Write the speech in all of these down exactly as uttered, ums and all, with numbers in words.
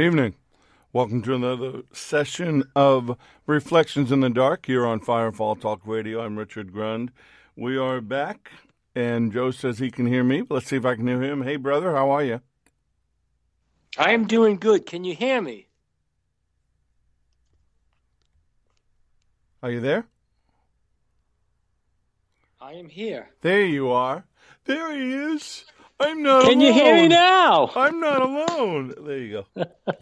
evening. Welcome to another session of Reflections in the Dark here on Firefall Talk Radio. I'm Richard Grund. We are back, and Joe says he can hear me. Let's see if I can hear him. Hey, brother, how are you? I am doing good. Can you hear me? Are you there? I am here. There you are. There he is. I'm not Can alone. you hear me now? I'm not alone. There you go.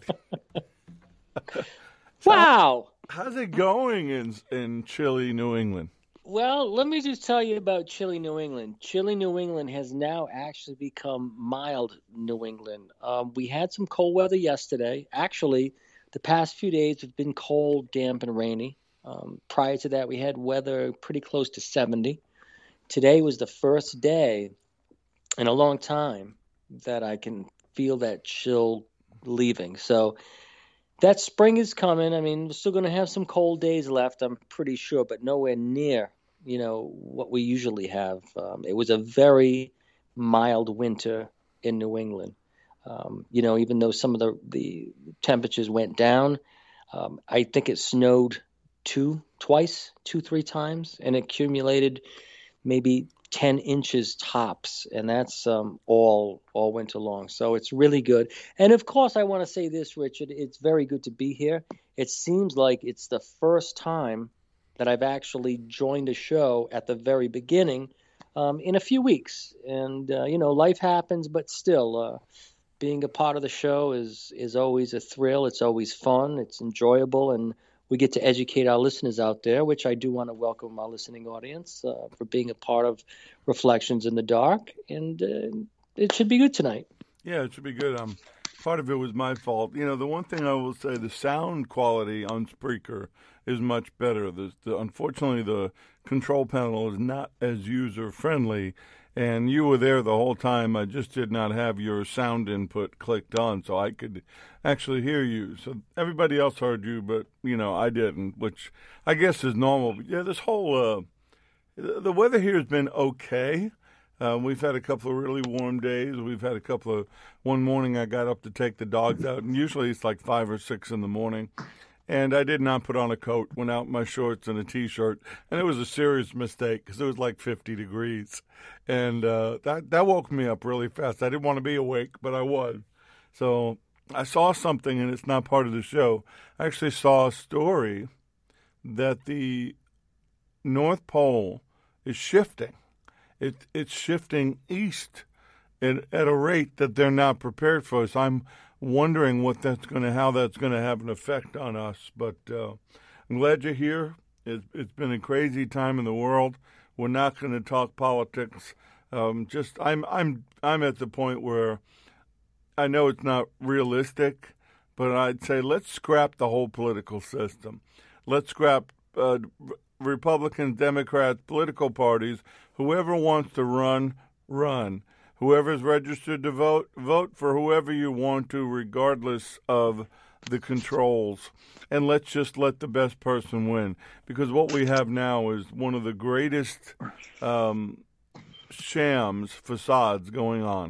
So Wow. How, how's it going in in chilly New England? Well, let me just tell you about chilly New England. Chilly New England has now actually become mild New England. Um, we had some cold weather yesterday. Actually, the past few days have been cold, damp, and rainy. Um, prior to that, we had weather pretty close to seventy. Today was the first day in a long time that I can feel that chill leaving. So that spring is coming. I mean, we're still going to have some cold days left, I'm pretty sure, but nowhere near, you know, what we usually have. Um, it was a very mild winter in New England. Um, you know, even though some of the, the temperatures went down, um, I think it snowed two, twice, two, three times, and accumulated maybe ten inches tops, and that's um, all all winter long. So it's really good. And of course, I want to say this, Richard, it's very good to be here. It seems like it's the first time that I've actually joined a show at the very beginning um, in a few weeks. And, uh, you know, life happens, but still, uh, being a part of the show is, is always a thrill. It's always fun. It's enjoyable. And we get to educate our listeners out there, which I do want to welcome our listening audience uh, for being a part of Reflections in the Dark. And uh, it should be good tonight. Yeah, it should be good. Um, part of it was my fault. You know, the one thing I will say, the sound quality on Spreaker is much better. The, the, unfortunately, the control panel is not as user-friendly, and you were there the whole time. I just did not have your sound input clicked on, so I could actually hear you. So everybody else heard you, but, you know, I didn't, which I guess is normal. But, yeah, this whole uh, – the weather here has been okay. Uh, we've had a couple of really warm days. We've had a couple of – one morning I got up to take the dogs out, and usually it's like five or six in the morning. And I did not put on a coat, went out in my shorts and a T-shirt, and it was a serious mistake because it was like fifty degrees. And uh, that, that woke me up really fast. I didn't want to be awake, but I was. So I saw something, and it's not part of the show. I actually saw a story that the North Pole is shifting. It, it's shifting east at, at a rate that they're not prepared for. So I'm wondering what that's going to, how that's going to have an effect on us. But uh, I'm glad you're here. It's, it's been a crazy time in the world. We're not going to talk politics. Um, just I'm I'm I'm at the point where I know it's not realistic, but I'd say let's scrap the whole political system. Let's scrap uh, Republicans, Democrats, political parties. Whoever wants to run, run. Whoever's registered to vote, vote for whoever you want to, regardless of the controls. And let's just let the best person win. Because what we have now is one of the greatest um, shams, facades going on.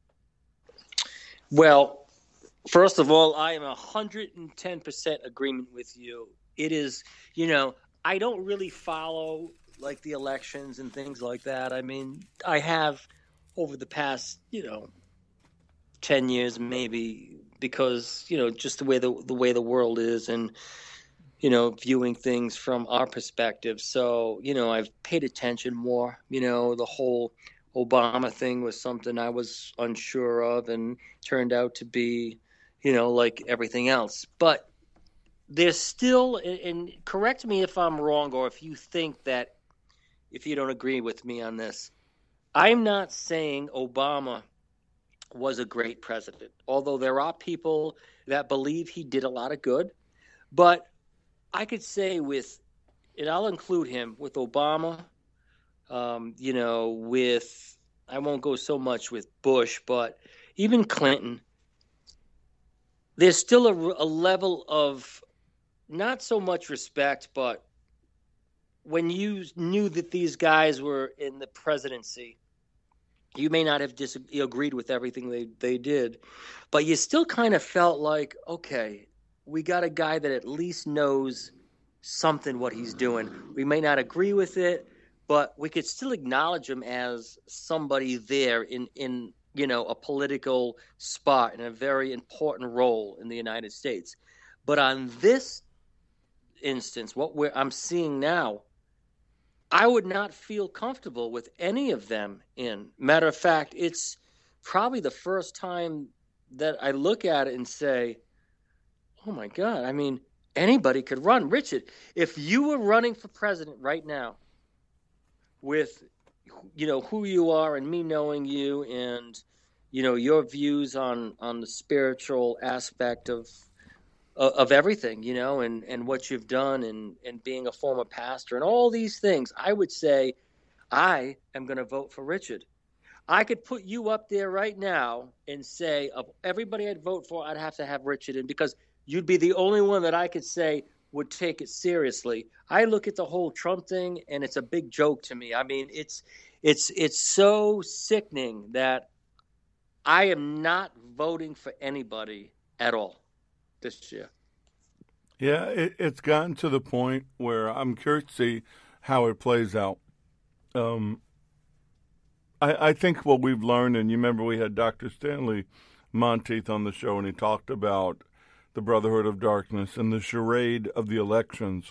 Well, first of all, I am one hundred ten percent agreement with you. It is, you know, I don't really follow, like, the elections and things like that. I mean, I have over the past, you know, ten years maybe, because, you know, just the way the, the way the world is and, you know, viewing things from our perspective. So, you know, I've paid attention more. You know, the whole Obama thing was something I was unsure of and turned out to be, you know, like everything else. But there's still, and correct me if I'm wrong or if you think that, if you don't agree with me on this, I'm not saying Obama was a great president, although there are people that believe he did a lot of good. But I could say with, and I'll include him, with Obama, um, you know, with, I won't go so much with Bush, but even Clinton, there's still a, a level of not so much respect, but when you knew that these guys were in the presidency, You may not have disagreed with everything they, they did, but you still kind of felt like, okay, we got a guy that at least knows something what he's doing. We may not agree with it, but we could still acknowledge him as somebody there in, in you know, a political spot in a very important role in the United States. But on this instance, what we're, I'm seeing now, I would not feel comfortable with any of them in. Matter of fact, it's probably the first time that I look at it and say, oh my God, I mean, anybody could run. Richard, if you were running for president right now with, you know, who you are and me knowing you and, you know, your views on, on the spiritual aspect of of everything, you know, and, and what you've done and, and being a former pastor and all these things, I would say I am going to vote for Richard. I could put you up there right now and say of everybody I'd vote for, I'd have to have Richard in because you'd be the only one that I could say would take it seriously. I look at the whole Trump thing and it's a big joke to me. I mean, it's it's it's so sickening that I am not voting for anybody at all this year. Yeah, it, it's gotten to the point where I'm curious to see how it plays out. Um, I, I think what we've learned, and you remember we had Doctor Stanley Monteith on the show, and he talked about the Brotherhood of Darkness and the charade of the elections.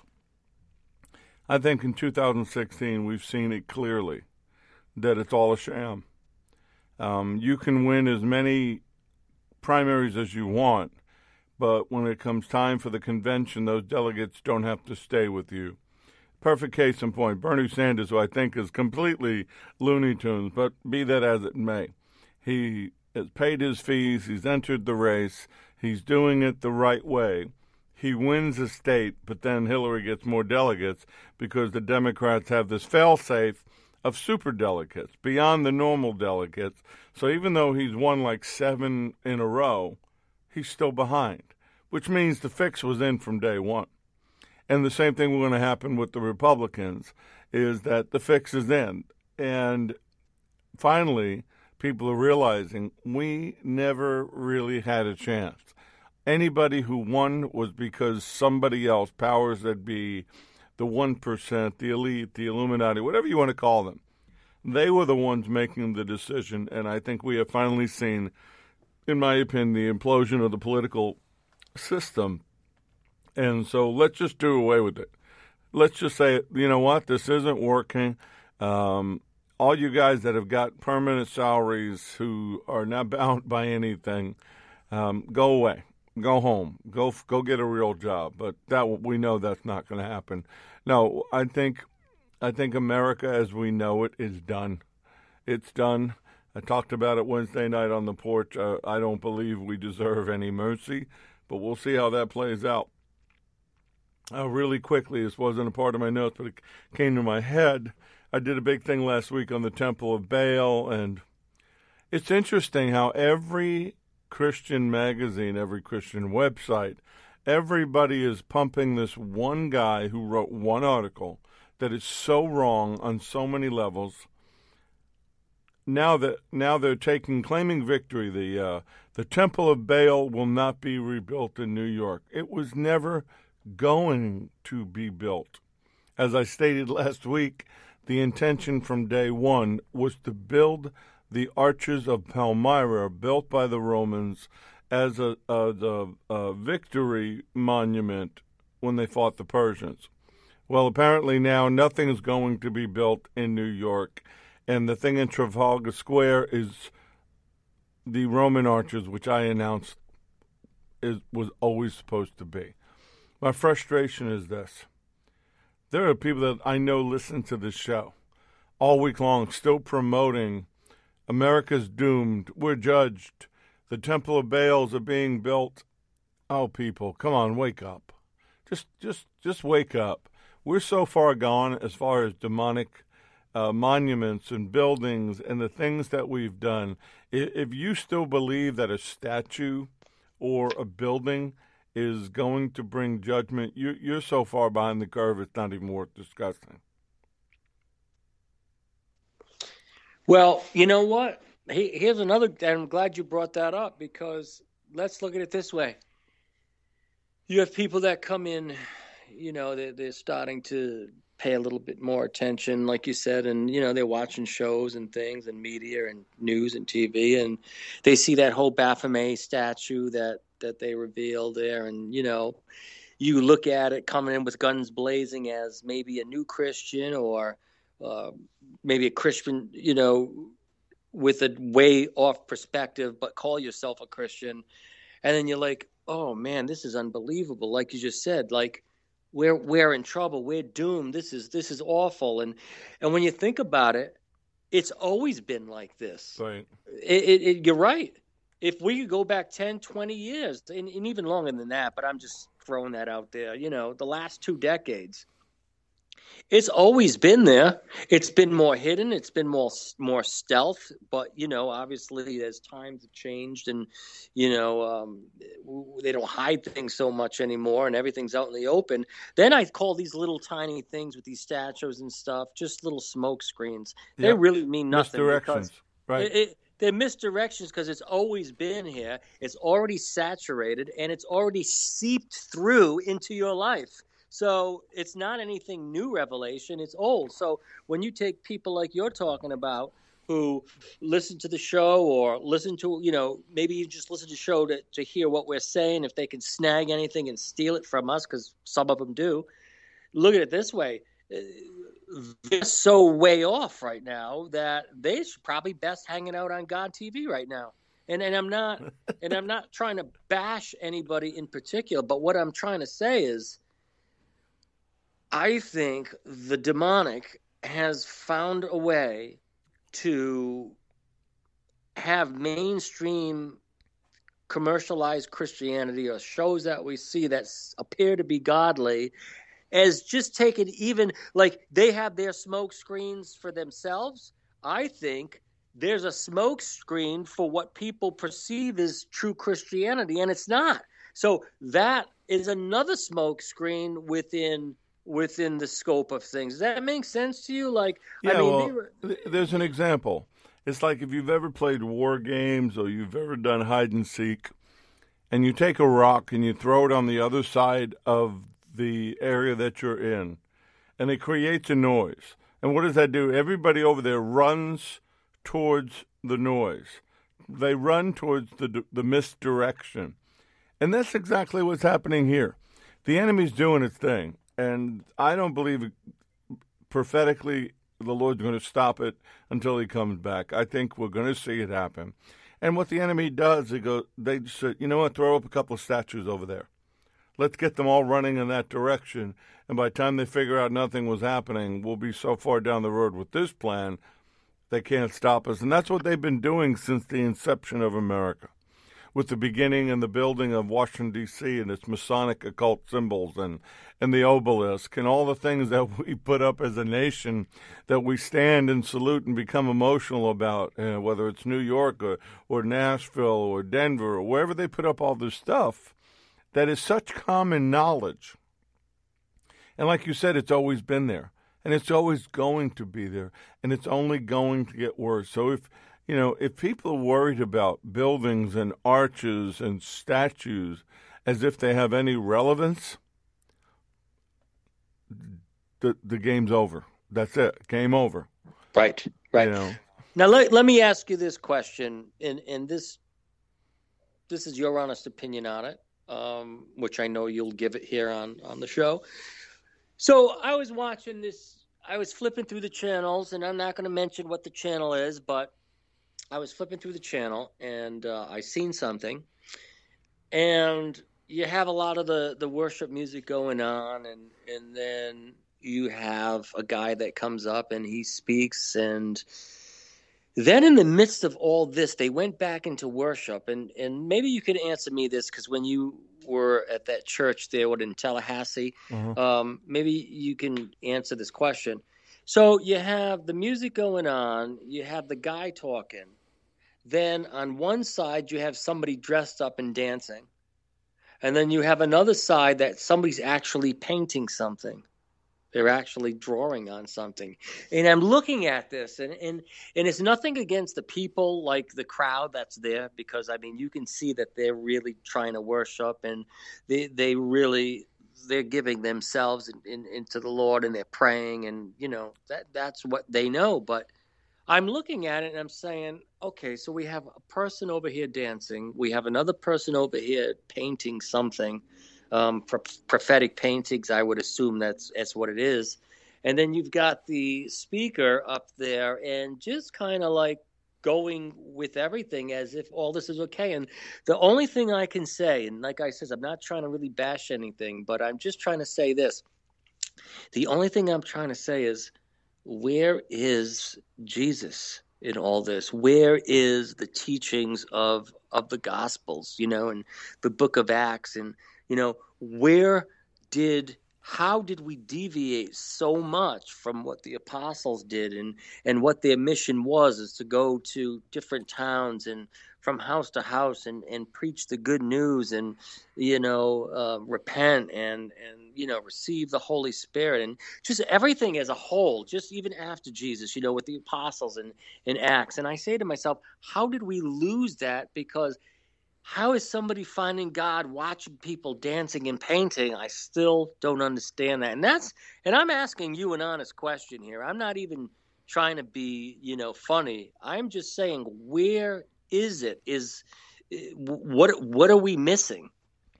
I think in two thousand sixteen we've seen it clearly that it's all a sham. Um, you can win as many primaries as you want, but when it comes time for the convention, those delegates don't have to stay with you. Perfect case in point, Bernie Sanders, who I think is completely Looney Tunes, but be that as it may, he has paid his fees, he's entered the race, he's doing it the right way. He wins a state, but then Hillary gets more delegates because the Democrats have this fail-safe of superdelegates, beyond the normal delegates. So even though he's won like seven in a row, he's still behind, which means the fix was in from day one. And the same thing was going to happen with the Republicans, is that the fix is in. And finally, people are realizing we never really had a chance. Anybody who won was because somebody else, powers that be, the one percent, the elite, the Illuminati, whatever you want to call them, they were the ones making the decision. And I think we have finally seen, in my opinion, the implosion of the political system. And so let's just do away with it. Let's just say, you know what, this isn't working. Um, all you guys that have got permanent salaries who are not bound by anything, um, go away. Go home. Go go get a real job. But that we know that's not going to happen. No, I think I think America as we know it is done. It's done. I talked about it Wednesday night on the porch. Uh, I don't believe we deserve any mercy, but we'll see how that plays out. Uh, really quickly, this wasn't a part of my notes, but it came to my head. I did a big thing last week on the Temple of Baal, and it's interesting how every Christian magazine, every Christian website, everybody is pumping this one guy who wrote one article that is so wrong on so many levels. Now that now they're taking claiming victory. The uh, the Temple of Baal will not be rebuilt in New York. It was never going to be built. As I stated last week, the intention from day one was to build the Arches of Palmyra, built by the Romans as a, a, a, a victory monument when they fought the Persians. Well, apparently now nothing is going to be built in New York, and the thing in Trafalgar Square is the Roman arches, which I announced is was always supposed to be. My frustration is this. There are people that I know listen to this show all week long, still promoting America's doomed, we're judged, the Temple of Baals are being built. Oh, people, come on, wake up. Just just, just wake up. We're so far gone as far as demonic uh, monuments and buildings and the things that we've done. If you still believe that a statue or a building is going to bring judgment, you, you're so far behind the curve, it's not even worth discussing. Well, you know what? Here's another. I'm glad you brought that up because let's look at it this way. You have people that come in, you know, they're, they're starting to pay a little bit more attention, like you said, and, you know, they're watching shows and things and media and news and T V, and they see that whole Baphomet statue that, that they revealed there. And, you know, you look at it coming in with guns blazing as maybe a new Christian or uh, maybe a Christian, you know, with a way off perspective, but call yourself a Christian. And then you're like, oh man, this is unbelievable. Like you just said, like we're we're in trouble. We're doomed. This is this is awful. And and when you think about it, it's always been like this. Right. It, it, it, you're right. If we could go back ten, twenty years, and, and even longer than that, but I'm just throwing that out there, you know, the last two decades, it's always been there. It's been more hidden. It's been more more stealth. But, you know, obviously as times have changed and, you know, um, they don't hide things so much anymore and everything's out in the open. Then I call these little tiny things with these statues and stuff just little smoke screens. They yep. really mean nothing. Misdirections, right. It, it, they're misdirections because it's always been here. It's already saturated and it's already seeped through into your life. So it's not anything new revelation. It's old. So when you take people like you're talking about who listen to the show or listen to, you know, maybe you just listen to the show to, to hear what we're saying, if they can snag anything and steal it from us, because some of them do. Look at it this way. They're so way off right now that they should probably best hanging out on God T V right now. And and I'm not and I'm not trying to bash anybody in particular, but what I'm trying to say is I think the demonic has found a way to have mainstream commercialized Christianity or shows that we see that appear to be godly as just taken even like they have their smoke screens for themselves. I think there's a smoke screen for what people perceive as true Christianity, and it's not. So that is another smoke screen within within the scope of things. Does that make sense to you? Like, yeah, I mean, well, were... there's an example. It's like if you've ever played war games or you've ever done hide and seek, and you take a rock and you throw it on the other side of the area that you're in, and it creates a noise. And what does that do? Everybody over there runs towards the noise. They run towards the the misdirection. And that's exactly what's happening here. The enemy's doing its thing. And I don't believe prophetically the Lord's going to stop it until he comes back. I think we're going to see it happen. And what the enemy does, they go, they just say, you know what, throw up a couple of statues over there. Let's get them all running in that direction. And by the time they figure out nothing was happening, we'll be so far down the road with this plan, they can't stop us. And that's what they've been doing since the inception of America, with the beginning and the building of Washington, D C and its Masonic occult symbols and, and the obelisk and all the things that we put up as a nation that we stand and salute and become emotional about, uh, whether it's New York or, or Nashville or Denver or wherever they put up all this stuff that is such common knowledge. And like you said, it's always been there, and it's always going to be there, and it's only going to get worse. So if You know, if people are worried about buildings and arches and statues as if they have any relevance, the the game's over. That's it. Game over. Right, right. You know? Now, let, let me ask you this question, and, and this this is your honest opinion on it, um, which I know you'll give it here on, on the show. So I was watching this, I was flipping through the channels, and I'm not going to mention what the channel is, but I was flipping through the channel, and uh, I seen something, and you have a lot of the, the worship music going on, and, and then you have a guy that comes up and he speaks, and then in the midst of all this, they went back into worship, and, and maybe you could answer me this, because when you were at that church there in Tallahassee, mm-hmm. um, maybe you can answer this question. So you have the music going on, you have the guy talking, then on one side you have somebody dressed up and dancing, and then you have another side that somebody's actually painting something. They're actually drawing on something. And I'm looking at this, and, and, and it's nothing against the people, like the crowd that's there, because, I mean, you can see that they're really trying to worship, and they they really, they're giving themselves in, in, into the Lord, and they're praying, and, you know, that that's what they know. But I'm looking at it, and I'm saying, okay, so we have a person over here dancing. We have another person over here painting something. Um, pro- prophetic paintings, I would assume that's that's what it is. And then you've got the speaker up there and just kind of like going with everything as if all this is okay. And the only thing I can say, and like I said, I'm not trying to really bash anything, but I'm just trying to say this. The only thing I'm trying to say is, where is Jesus in all this? Where is the teachings of of the Gospels, you know, and the book of Acts? And you know, where did, how did we deviate so much from what the apostles did, and, and what their mission was, is to go to different towns and from house to house and, and preach the good news and, you know, uh, repent and, and, you know, receive the Holy Spirit and just everything as a whole, just even after Jesus, you know, with the apostles and, and Acts. And I say to myself, how did we lose that? Because how is somebody finding God watching people dancing and painting? I still don't understand that. And that's, and I'm asking you an honest question here. I'm not even trying to be, you know, funny. I'm just saying, where is it? Is what what are we missing?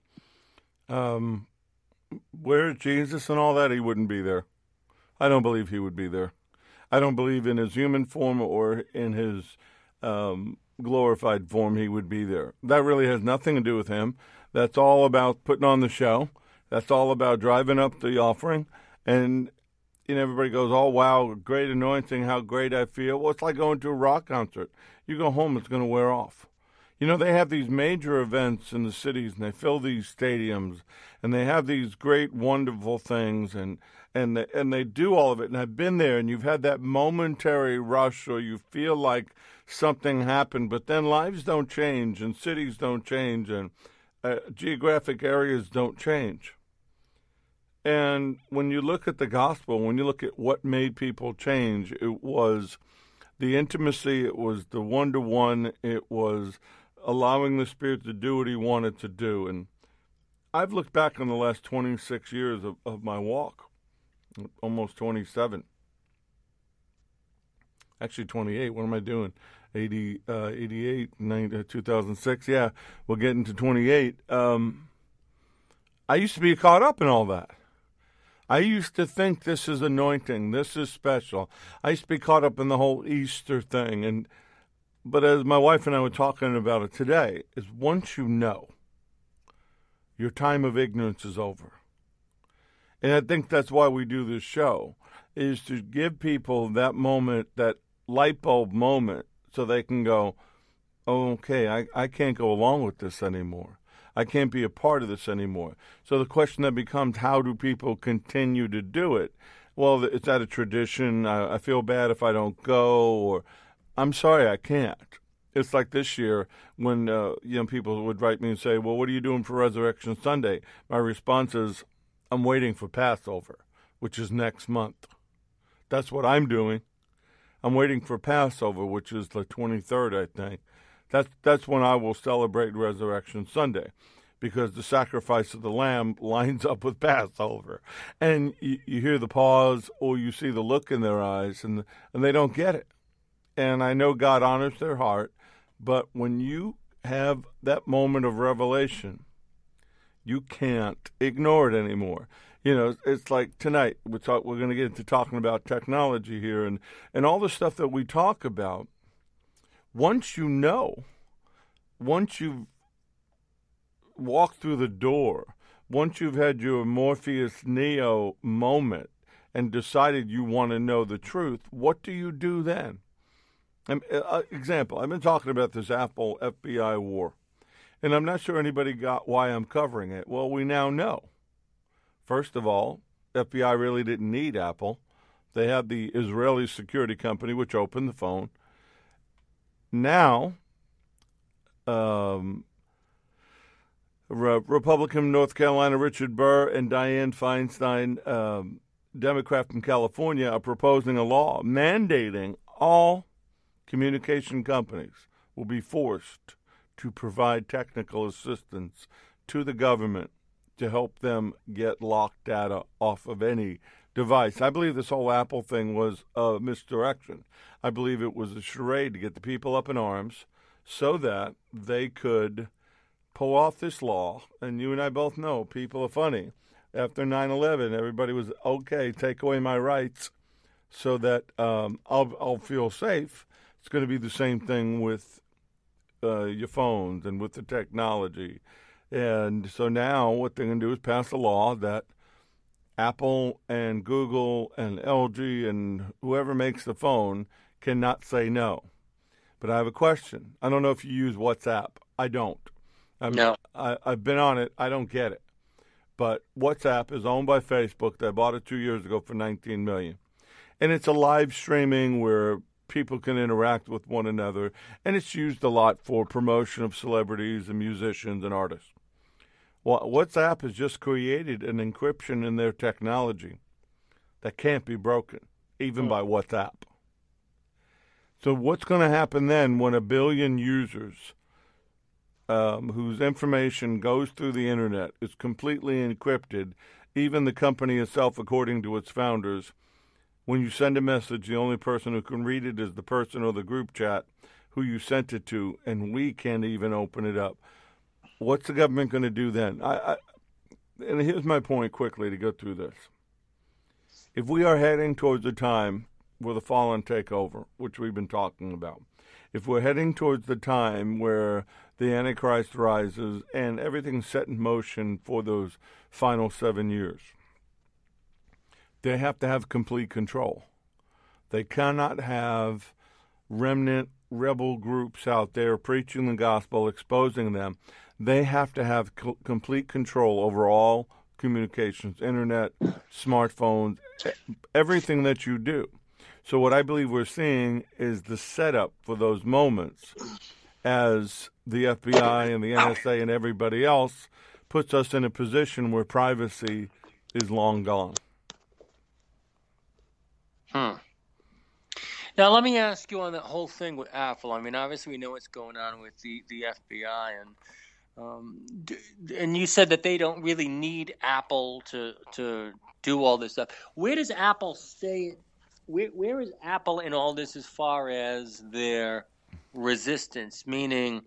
Um, where is Jesus and all that? He wouldn't be there. I don't believe he would be there. I don't believe in his human form or in his um glorified form he would be there. That really has nothing to do with him. That's all about putting on the show. That's all about driving up the offering. And you know, everybody goes, oh, wow, great anointing, how great I feel. Well, it's like going to a rock concert. You go home, it's going to wear off. You know, they have these major events in the cities, and they fill these stadiums, and they have these great, wonderful things, and and they, and they do all of it. And I've been there, and you've had that momentary rush, or you feel like something happened, but then lives don't change, and cities don't change, and uh, geographic areas don't change. And when you look at the gospel, when you look at what made people change, it was the intimacy, it was the one-to-one, it was allowing the Spirit to do what he wanted to do. And I've looked back on the last twenty-six years of, of my walk, almost twenty-seven. Actually, twenty-eight. What am I doing? eighty, uh, eighty-eight, ninety, two thousand six. Yeah, we'll get into twenty-eight. Um, I used to be caught up in all that. I used to think this is anointing, this is special. I used to be caught up in the whole Easter thing. And but as my wife and I were talking about it today, is once you know, your time of ignorance is over. And I think that's why we do this show, is to give people that moment, that light bulb moment, so they can go, oh, okay, I, I can't go along with this anymore. I can't be a part of this anymore. So the question then becomes, how do people continue to do it? Well, it's that a tradition? I, I feel bad if I don't go, or I'm sorry, I can't. It's like this year when uh, you know, people would write me and say, well, what are you doing for Resurrection Sunday? My response is, I'm waiting for Passover, which is next month. That's what I'm doing. I'm waiting for Passover, which is the twenty-third, I think. That's that's when I will celebrate Resurrection Sunday, because the sacrifice of the Lamb lines up with Passover. And you, you hear the pause, or you see the look in their eyes, and and they don't get it. And I know God honors their heart, but when you have that moment of revelation, you can't ignore it anymore. You know, it's like tonight, we're, talk, we're going to get into talking about technology here, and, and all the stuff that we talk about. Once you know, once you've walked through the door, once you've had your Morpheus Neo moment and decided you want to know the truth, what do you do then? Um, uh, example, I've been talking about this Apple F B I war, and I'm not sure anybody got why I'm covering it. Well, we now know. First of all, F B I really didn't need Apple. They had the Israeli security company, which opened the phone. Now, um, Re- Republican North Carolina Richard Burr and Dianne Feinstein um, Democrat from California, are proposing a law mandating all communication companies will be forced to provide technical assistance to the government to help them get locked data off of any device. I believe this whole Apple thing was a misdirection. I believe it was a charade to get the people up in arms so that they could pull off this law. And you and I both know people are funny. After nine eleven, everybody was, okay, take away my rights so that um, I'll, I'll feel safe. It's going to be the same thing with uh, your phones and with the technology. And so now what they're going to do is pass a law that Apple and Google and L G and whoever makes the phone cannot say no. But I have a question. I don't know if you use WhatsApp. I don't. I'm, no. I, I've been on it. I don't get it. But WhatsApp is owned by Facebook. They bought it two years ago for nineteen million dollars. And it's a live streaming where people can interact with one another. And it's used a lot for promotion of celebrities and musicians and artists. Well, WhatsApp has just created an encryption in their technology that can't be broken, even oh. by WhatsApp. So what's going to happen then when a billion users um, whose information goes through the internet is completely encrypted, even the company itself, according to its founders, when you send a message, the only person who can read it is the person or the group chat who you sent it to, and we can't even open it up. What's the government going to do then? I, I, and here's my point quickly to go through this. If we are heading towards a time where the fallen take over, which we've been talking about, if we're heading towards the time where the Antichrist rises and everything's set in motion for those final seven years, they have to have complete control. They cannot have remnant rebel groups out there preaching the gospel, exposing them. They have to have co- complete control over all communications, internet, smartphones, everything that you do. So what I believe we're seeing is the setup for those moments as the F B I and the N S A and everybody else puts us in a position where privacy is long gone. Hmm. Now, let me ask you on that whole thing with Apple. I mean, obviously we know what's going on with the, the F B I, and um, and you said that they don't really need Apple to to do all this stuff. Where does Apple stay? Where where is Apple in all this as far as their resistance? Meaning,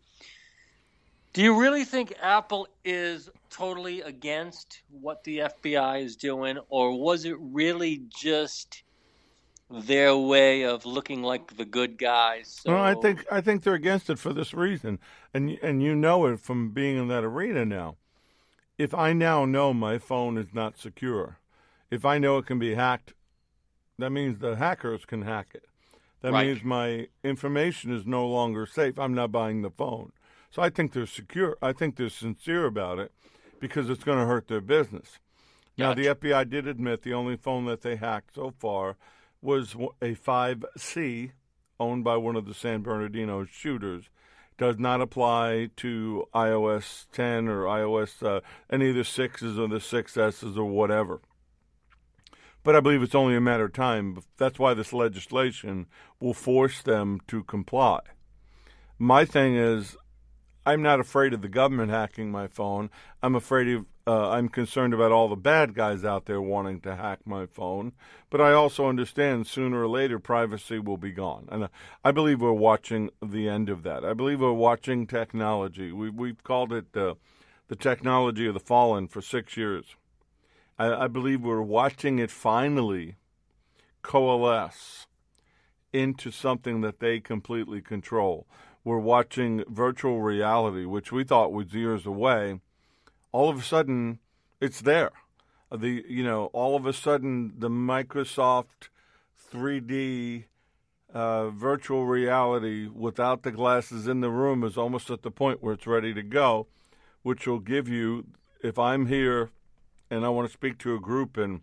do you really think Apple is totally against what the F B I is doing, or was it really just their way of looking like the good guys? So... Well, I think I think they're against it for this reason, and and you know it from being in that arena now. If I now know my phone is not secure, if I know it can be hacked, that means the hackers can hack it. That right. means my information is no longer safe. I'm not buying the phone. So I think they're secure. I think they're sincere about it because it's going to hurt their business. Now, gotcha. the F B I did admit the only phone that they hacked so far was a five C owned by one of the San Bernardino shooters. Does not apply to i O S ten or iOS, uh, any of the sixes or the six S's or whatever. But I believe it's only a matter of time. That's why this legislation will force them to comply. My thing is, I'm not afraid of the government hacking my phone. I'm afraid of, uh, I'm concerned about all the bad guys out there wanting to hack my phone. But I also understand sooner or later privacy will be gone. And I believe we're watching the end of that. I believe we're watching technology. We, we've called it uh, the technology of the fallen for six years. I, I believe we're watching it finally coalesce into something that they completely control. We're watching virtual reality, which we thought was years away. All of a sudden, it's there. The you know, all of a sudden, the Microsoft three D uh, virtual reality without the glasses in the room is almost at the point where it's ready to go, which will give you, if I'm here and I want to speak to a group in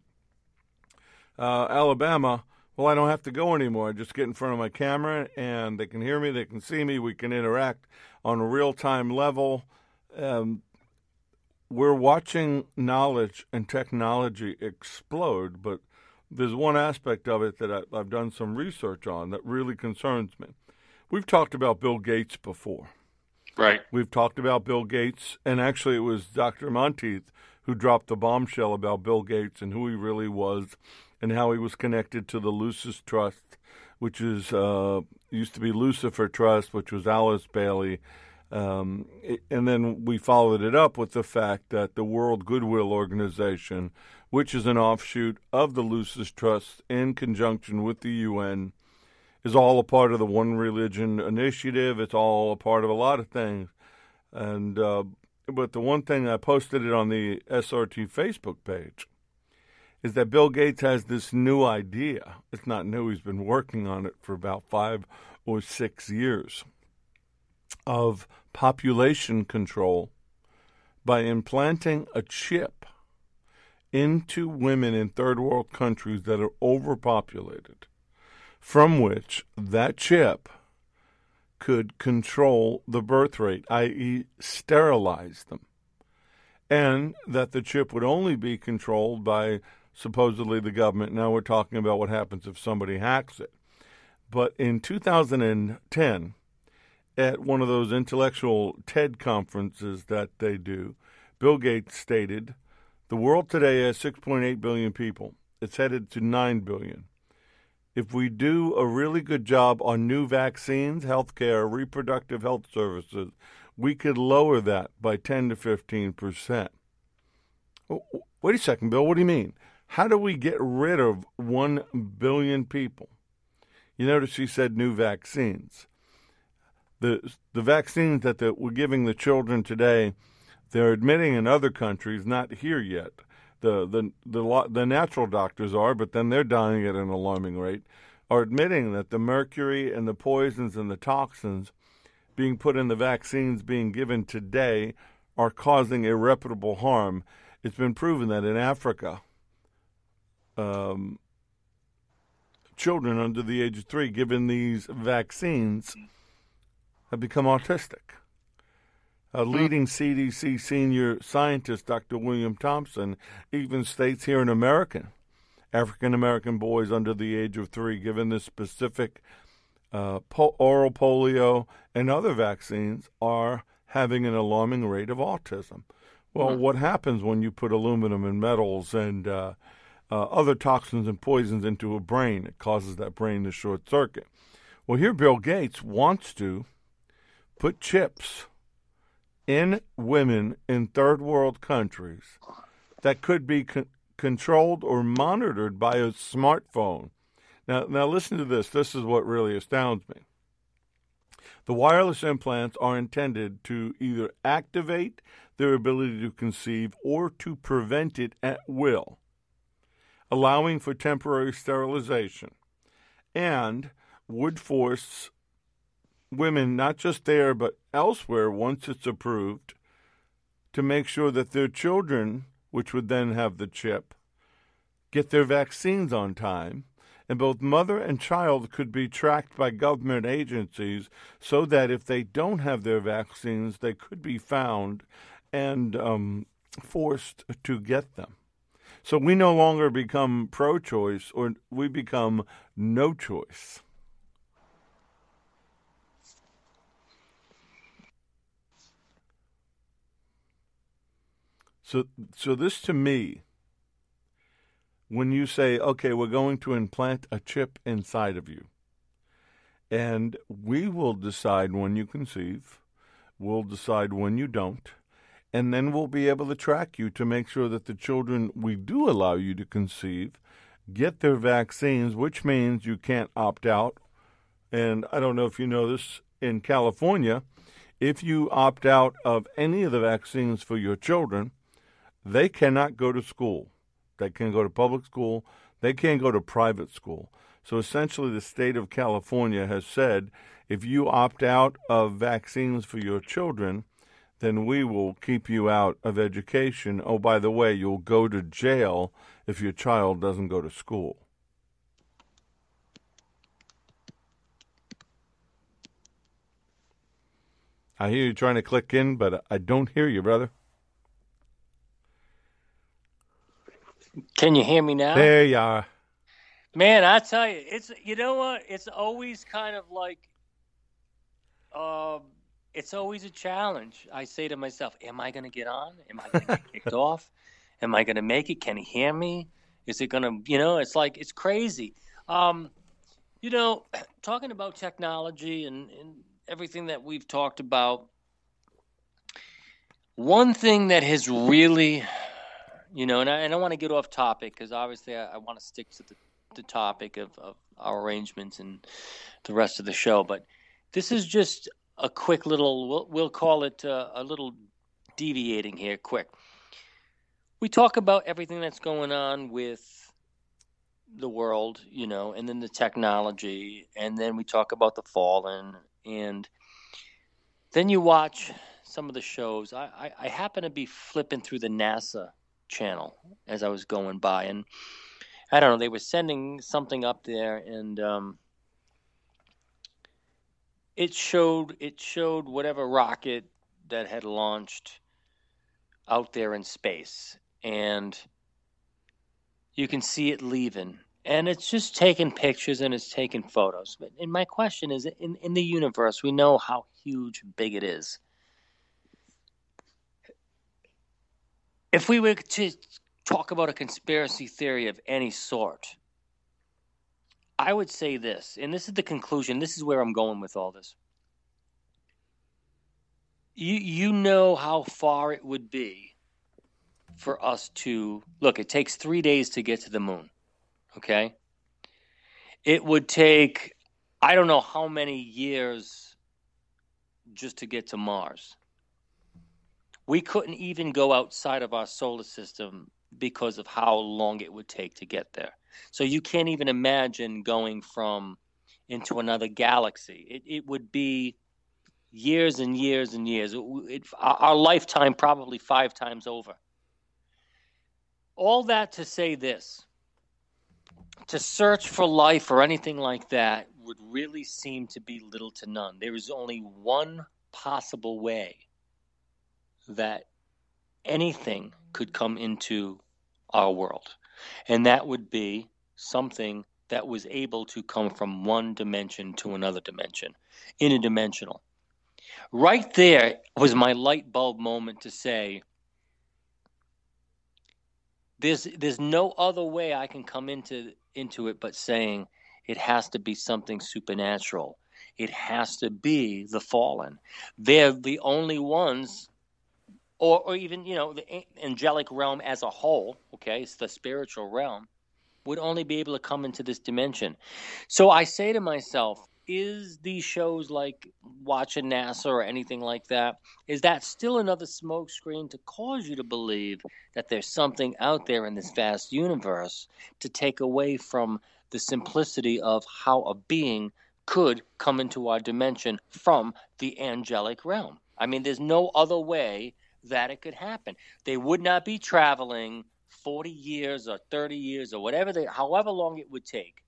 uh, Alabama, well, I don't have to go anymore. I just get in front of my camera, and they can hear me, they can see me, we can interact on a real-time level. Um, we're watching knowledge and technology explode, but there's one aspect of it that I, I've done some research on that really concerns me. We've talked about Bill Gates before. Right. We've talked about Bill Gates, and actually it was Doctor Monteith who dropped the bombshell about Bill Gates and who he really was and how he was connected to the Lucis Trust, which is uh, used to be Lucifer Trust, which was Alice Bailey. Um, and then we followed it up with the fact that the World Goodwill Organization, which is an offshoot of the Lucis Trust in conjunction with the U N, is all a part of the One Religion Initiative. It's all a part of a lot of things. And uh, but the one thing, I posted it on the S R T Facebook page, is that Bill Gates has this new idea. It's not new. He's been working on it for about five or six years of population control by implanting a chip into women in third world countries that are overpopulated, from which that chip could control the birth rate, that is sterilize them, and that the chip would only be controlled by supposedly the government. Now we're talking about what happens if somebody hacks it. But in two thousand ten, at one of those intellectual TED conferences that they do, Bill Gates stated, the world today has six point eight billion people. It's headed to nine billion. If we do a really good job on new vaccines, healthcare, reproductive health services, we could lower that by ten to fifteen percent. Wait a second, Bill, what do you mean? How do we get rid of one billion people? You notice he said new vaccines. The the vaccines that the, we're giving the children today, they're admitting in other countries, not here yet. The, the the the natural doctors are, but then they're dying at an alarming rate, are admitting that the mercury and the poisons and the toxins being put in the vaccines being given today are causing irreparable harm. It's been proven that in Africa, um, children under the age of three given these vaccines have become autistic. A leading C D C senior scientist, Doctor William Thompson, even states here in America, African-American boys under the age of three given this specific uh, po- oral polio and other vaccines are having an alarming rate of autism. Well, mm-hmm. What happens when you put aluminum and metals and uh, uh, other toxins and poisons into a brain? It causes that brain to short circuit. Well, here Bill Gates wants to put chips in women in third world countries that could be con- controlled or monitored by a smartphone. Now, now listen to this. This is what really astounds me. The wireless implants are intended to either activate their ability to conceive or to prevent it at will, allowing for temporary sterilization, and would force women, not just there but elsewhere, once it's approved, to make sure that their children, which would then have the chip, get their vaccines on time, and both mother and child could be tracked by government agencies so that if they don't have their vaccines, they could be found and um, forced to get them. So we no longer become pro-choice, or we become no choice. So, so this to me, when you say, okay, we're going to implant a chip inside of you, and we will decide when you conceive, we'll decide when you don't, and then we'll be able to track you to make sure that the children we do allow you to conceive get their vaccines, which means you can't opt out. And I don't know if you know this, in California, if you opt out of any of the vaccines for your children, they cannot go to school. They can go to public school. They can't go to private school. So essentially the state of California has said, if you opt out of vaccines for your children, then we will keep you out of education. Oh, by the way, you'll go to jail if your child doesn't go to school. I hear you trying to click in, but I don't hear you, brother. Can you hear me now? There you are. Man, I tell you, it's you know what? It's always kind of like, um, it's always a challenge. I say to myself, "Am I going to get on? Am I going to get kicked off? Am I going to make it? Can he hear me? Is it going to, you know?" It's like it's crazy. Um, you know, talking about technology and, and everything that we've talked about. One thing that has really, you know, and I, and I don't want to get off topic because obviously I, I want to stick to the, the topic of, of our arrangements and the rest of the show. But this is just a quick little, we'll, we'll call it uh, a little deviating here, quick. We talk about everything that's going on with the world, you know, and then the technology, and then we talk about the fallen, and then you watch some of the shows. I, I, I happen to be flipping through the NASA channel as I was going by, and I don't know, they were sending something up there, and um, it showed it showed whatever rocket that had launched out there in space, and you can see it leaving, and it's just taking pictures and it's taking photos. But and my question is, in in the universe, we know how huge, big it is. If we were to talk about a conspiracy theory of any sort, I would say this, and this is the conclusion. This is where I'm going with all this. You you know how far it would be for us to look. It takes three days to get to the moon. Okay, it would take I don't know how many years just to get to Mars. We couldn't even go outside of our solar system because of how long it would take to get there. So you can't even imagine going from into another galaxy. It, it would be years and years and years. It, it, our lifetime probably five times over. All that to say this. To search for life or anything like that would really seem to be little to none. There is only one possible way that anything could come into our world, and that would be something that was able to come from one dimension to another dimension, interdimensional. Right there was my light bulb moment to say, there's there's no other way I can come into into it but saying it has to be something supernatural. It has to be the fallen. They're the only ones. Or, or even, you know, the angelic realm as a whole, okay, it's the spiritual realm, would only be able to come into this dimension. So I say to myself, is these shows like watching NASA or anything like that, is that still another smokescreen to cause you to believe that there's something out there in this vast universe to take away from the simplicity of how a being could come into our dimension from the angelic realm? I mean, there's no other way that it could happen. They would not be traveling forty years or thirty years or whatever they, however long it would take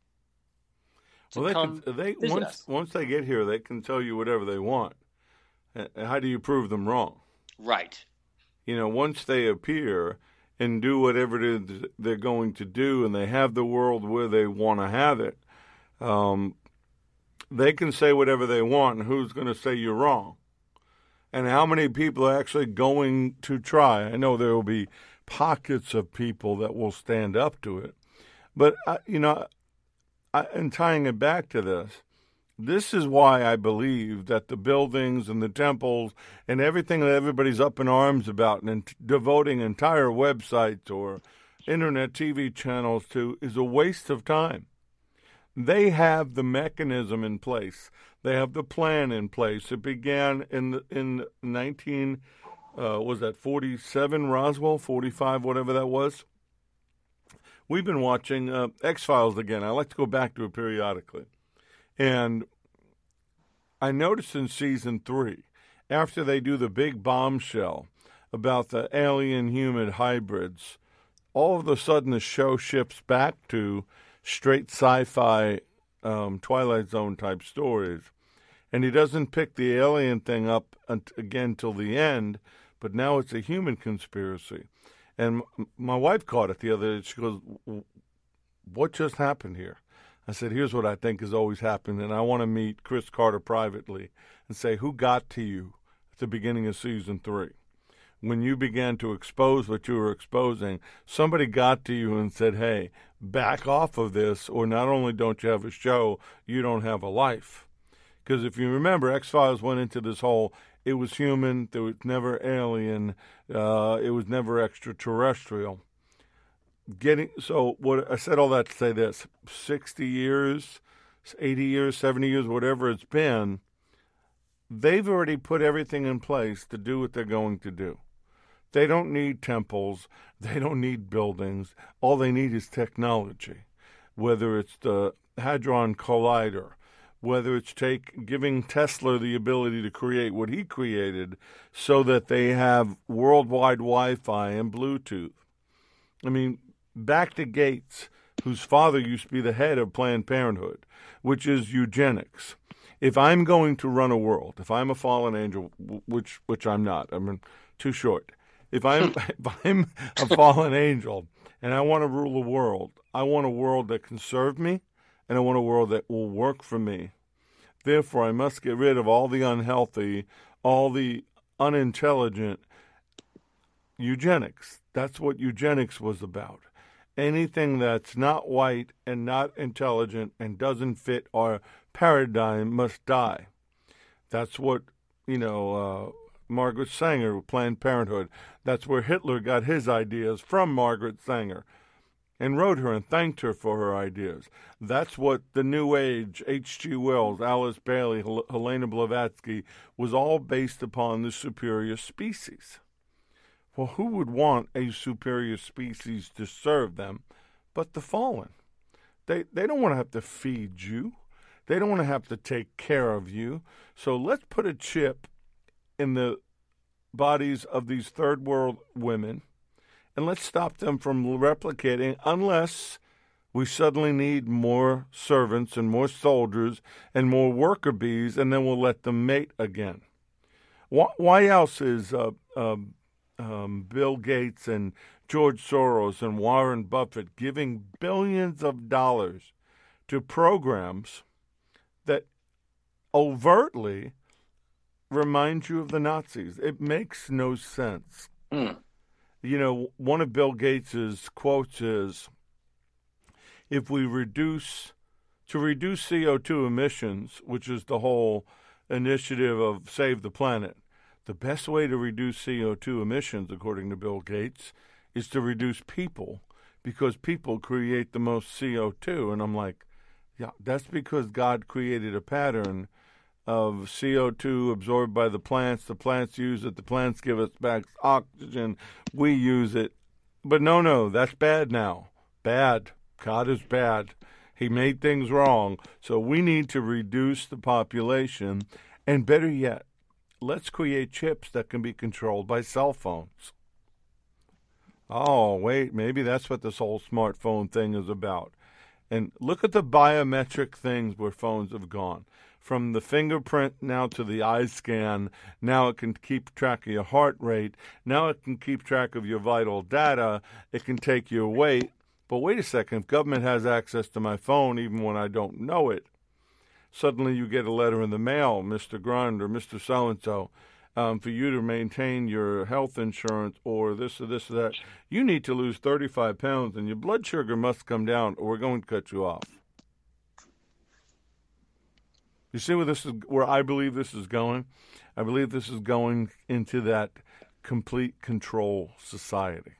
to well, they come can, they visit once us. once they get here, they can tell you whatever they want. How do you prove them wrong? Right. You know, once they appear and do whatever it is they're going to do, and they have the world where they want to have it, um, they can say whatever they want, and who's going to say you're wrong? And how many people are actually going to try? I know there will be pockets of people that will stand up to it. But, I, you know, I, and tying it back to this, this is why I believe that the buildings and the temples and everything that everybody's up in arms about and t- devoting entire websites or internet T V channels to is a waste of time. They have the mechanism in place. They have the plan in place. It began in the, in nineteen, uh, was that forty-seven, Roswell, forty-five, whatever that was. We've been watching uh, X-Files again. I like to go back to it periodically. And I noticed in season three, after they do the big bombshell about the alien-human hybrids, all of a sudden the show shifts back to straight sci-fi um, Twilight Zone type stories. And he doesn't pick the alien thing up again till the end, but now it's a human conspiracy. And my wife caught it the other day. She goes, what just happened here? I said, here's what I think has always happened, and I want to meet Chris Carter privately and say, who got to you at the beginning of season three? When you began to expose what you were exposing, somebody got to you and said, hey, back off of this, or not only don't you have a show, you don't have a life. Because if you remember, X-Files went into this whole, it was human, there was never alien, uh, it was never extraterrestrial. Getting so what I said all that to say this: sixty years, eighty years, seventy years, whatever it's been, they've already put everything in place to do what they're going to do. They don't need temples, they don't need buildings. All they need is technology. Whether it's the Hadron Collider, whether it's take giving Tesla the ability to create what he created, so that they have worldwide Wi-Fi and Bluetooth. I mean, back to Gates, whose father used to be the head of Planned Parenthood, which is eugenics. If I'm going to run a world, if I'm a fallen angel, which which I'm not, I'm too short. If I'm if I'm a fallen angel and I want to rule the world, I want a world that can serve me, and I want a world that will work for me. Therefore, I must get rid of all the unhealthy, all the unintelligent eugenics. That's what eugenics was about. Anything that's not white and not intelligent and doesn't fit our paradigm must die. That's what, you know, uh, Margaret Sanger, Planned Parenthood. That's where Hitler got his ideas from Margaret Sanger and wrote her and thanked her for her ideas. That's what the New Age, H G. Wells, Alice Bailey, Hel- Helena Blavatsky was all based upon the superior species. Well, who would want a superior species to serve them but the fallen? They they don't want to have to feed you. They don't want to have to take care of you. So let's put a chip in the bodies of these third world women, and let's stop them from replicating unless we suddenly need more servants and more soldiers and more worker bees, and then we'll let them mate again. Why, why else is... Uh, uh, Um, Bill Gates and George Soros and Warren Buffett giving billions of dollars to programs that overtly remind you of the Nazis? It makes no sense. Mm. You know, one of Bill Gates's quotes is, if we reduce, to reduce C O two emissions, which is the whole initiative of Save the Planet, the best way to reduce C O two emissions, according to Bill Gates, is to reduce people, because people create the most C O two. And I'm like, yeah, that's because God created a pattern of C O two absorbed by the plants. The plants use it. The plants give us back oxygen. We use it. But no, no, that's bad now. Bad. God is bad. He made things wrong. So we need to reduce the population. And better yet, let's create chips that can be controlled by cell phones. Oh, wait, maybe that's what this whole smartphone thing is about. And look at the biometric things where phones have gone. From the fingerprint now to the eye scan, now it can keep track of your heart rate. Now it can keep track of your vital data. It can take your weight. But wait a second, if government has access to my phone even when I don't know it, suddenly you get a letter in the mail, Mister Grund or Mister So-and-so, um, for you to maintain your health insurance or this or this or that. You need to lose thirty-five pounds and your blood sugar must come down or we're going to cut you off. You see where this is, where I believe this is going? I believe this is going into that complete control society.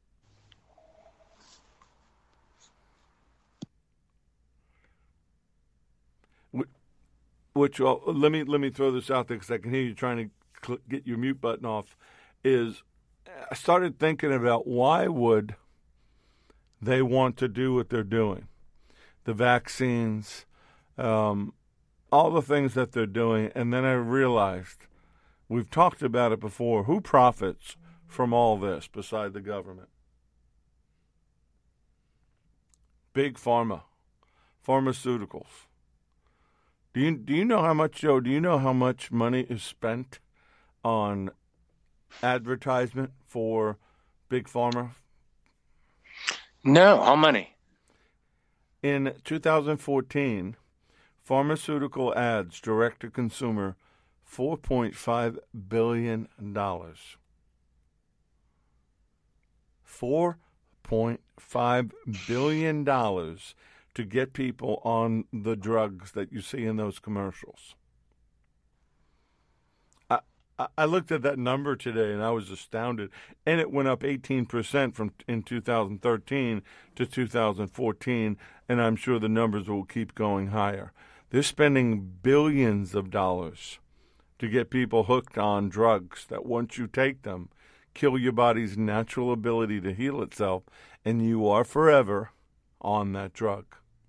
Which, well, let me let me throw this out there because I can hear you trying to cl- get your mute button off, is I started thinking about why would they want to do what they're doing. The vaccines, um, all the things that they're doing, and then I realized, we've talked about it before, who profits from all this beside the government? Big pharma, pharmaceuticals. Do you do you know how much, Joe? Do you know how much money is spent on advertisement for big pharma? No, how many? In two thousand fourteen, pharmaceutical ads direct to consumer four point five billion dollars. four point five billion dollars to get people on the drugs that you see in those commercials. I, I, I looked at that number today and I was astounded. And it went up eighteen percent from in two thousand thirteen to two thousand fourteen, and I'm sure the numbers will keep going higher. They're spending billions of dollars to get people hooked on drugs that once you take them, kill your body's natural ability to heal itself, and you are forever on that drug.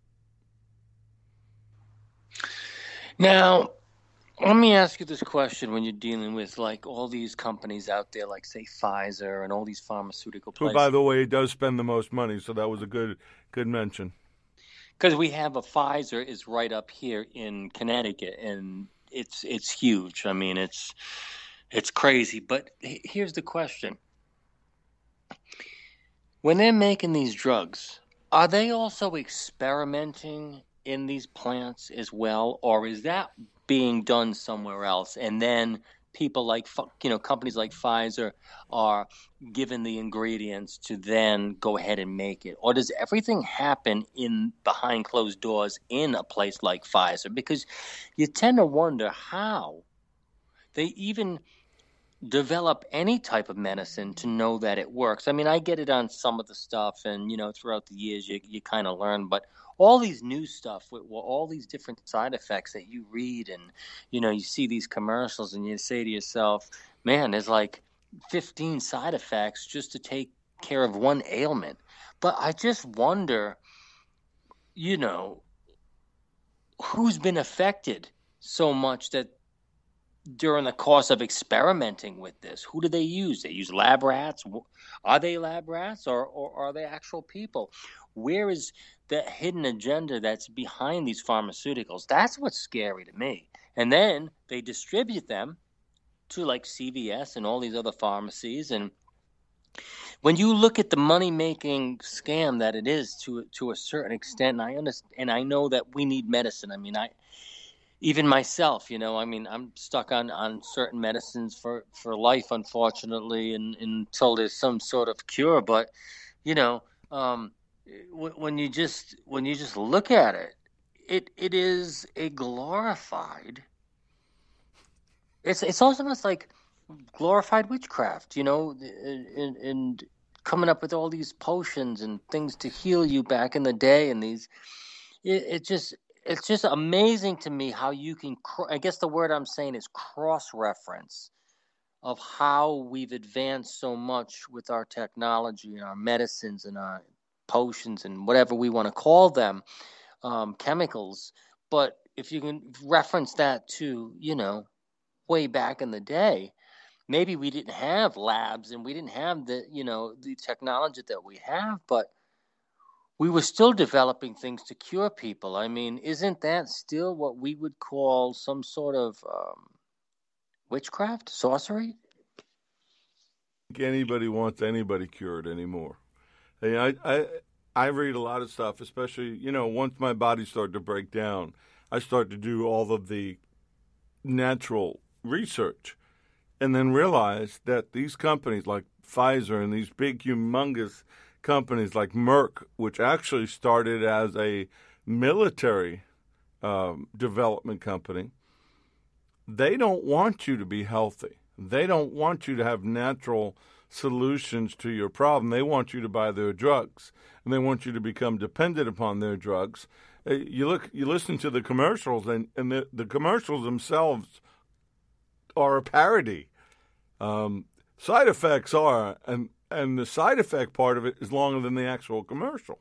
Now, let me ask you this question when you're dealing with like all these companies out there, like say Pfizer and all these pharmaceutical places. Who, by the way, does spend the most money, so that was a good good mention. Because we have a Pfizer is right up here in Connecticut, and it's it's huge. I mean, it's it's crazy. But here's the question. When they're making these drugs, are they also experimenting in these plants as well, or is that being done somewhere else? And then people like, you know, companies like Pfizer are given the ingredients to then go ahead and make it? Or does everything happen in behind closed doors in a place like Pfizer? Because you tend to wonder how they even develop any type of medicine to know that it works. I mean, I get it on some of the stuff, and, you know, throughout the years you, you kind of learn, but all these new stuff with well, all these different side effects that you read and, you know, you see these commercials and you say to yourself, man, there's like fifteen side effects just to take care of one ailment. But I just wonder, you know, who's been affected so much that during the course of experimenting with this, who do they use? They use lab rats? Are they lab rats, or, or are they actual people? Where is the hidden agenda that's behind these pharmaceuticals? That's what's scary to me. And then they distribute them to like C V S and all these other pharmacies. And when you look at the money-making scam that it is to to a certain extent, and I understand, and I know that we need medicine. I mean, I even myself, you know, I mean, I'm stuck on, on certain medicines for, for life, unfortunately, and, and until there's some sort of cure. But, you know, um, when you just when you just look at it, it it is a glorified. It's it's almost like glorified witchcraft, you know, and, and coming up with all these potions and things to heal you back in the day, and these, it, it just. It's just amazing to me how you can, I guess the word I'm saying is cross-reference of how we've advanced so much with our technology and our medicines and our potions and whatever we want to call them, um, chemicals. But if you can reference that to, you know, way back in the day, maybe we didn't have labs and we didn't have the, you know, the technology that we have, but we were still developing things to cure people. I mean, isn't that still what we would call some sort of um, witchcraft, sorcery? I don't think anybody wants anybody cured anymore. Hey, I, I I read a lot of stuff, especially, you know, once my body started to break down, I started to do all of the natural research and then realized that these companies like Pfizer and these big, humongous companies like Merck, which actually started as a military um, development company, they don't want you to be healthy. They don't want you to have natural solutions to your problem. They want you to buy their drugs, and they want you to become dependent upon their drugs. Uh, You look, you listen to the commercials, and, and the, the commercials themselves are a parody. Um, side effects are, and And the side effect part of it is longer than the actual commercial.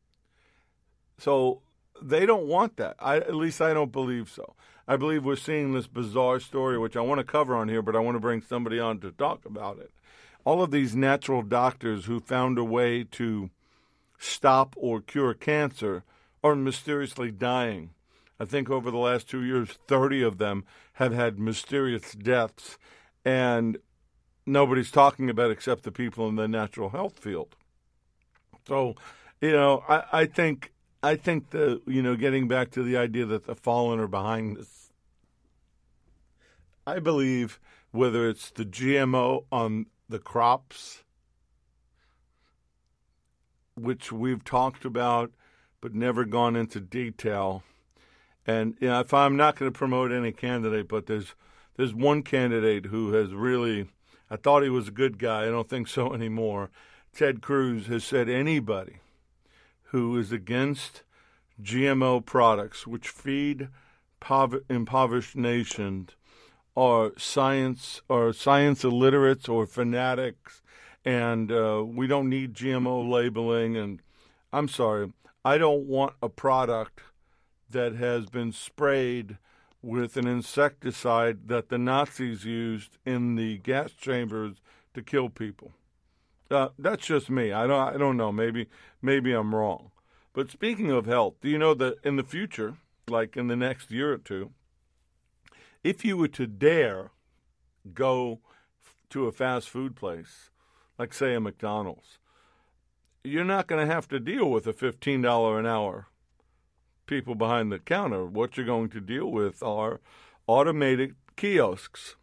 So they don't want that. I, at least I don't believe so. I believe we're seeing this bizarre story, which I want to cover on here, but I want to bring somebody on to talk about it. All of these natural doctors who found a way to stop or cure cancer are mysteriously dying. I think over the last two years, thirty of them have had mysterious deaths, and nobody's talking about it except the people in the natural health field. So, you know, I, I think I think the you know getting back to the idea that the fallen are behind this. I believe whether it's the G M O on the crops, which we've talked about but never gone into detail, and you know, if I'm not going to promote any candidate, but there's there's one candidate who has really, I thought he was a good guy. I don't think so anymore. Ted Cruz has said anybody who is against G M O products, which feed pov- impoverished nations, are science or science illiterates or fanatics, and uh, we don't need G M O labeling. And I'm sorry, I don't want a product that has been sprayed with an insecticide that the Nazis used in the gas chambers to kill people. Uh, that's just me. I don't. I don't know. Maybe. Maybe I'm wrong. But speaking of health, do you know that in the future, like in the next year or two, if you were to dare go to a fast food place, like say a McDonald's, you're not going to have to deal with a fifteen dollars an hour people behind the counter. What you're going to deal with are automated kiosks.